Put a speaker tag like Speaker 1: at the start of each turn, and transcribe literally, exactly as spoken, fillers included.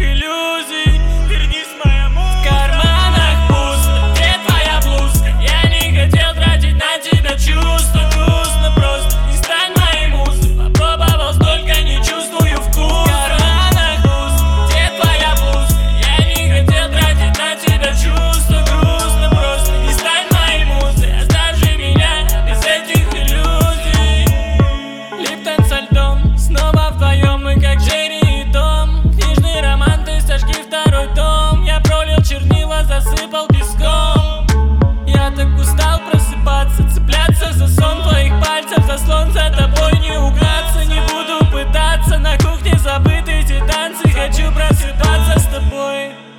Speaker 1: иллюзий. Вернись, моя музыка. В карманах пусто, где твоя блузка? Я не хотел тратить на тебя чувства. Грустно просто, не стань моей музой. Попробовал столько, не чувствую вкус. В карманах пусто, где твоя блузка? Я не хотел тратить на тебя чувства. Грустно просто, не стань моей музой. Оставь же меня без этих иллюзий. Липтон со льдом, снова вдвоем мы как Джерри и Том. Книжный роман, ты сожги второй том. Я пролил чернила, засыпал песком. Я так устал просыпаться, цепляться за сон твоих пальцев. Заслон за тобой не угнаться, не буду пытаться. На кухне забыты эти танцы, хочу просыпаться с тобой.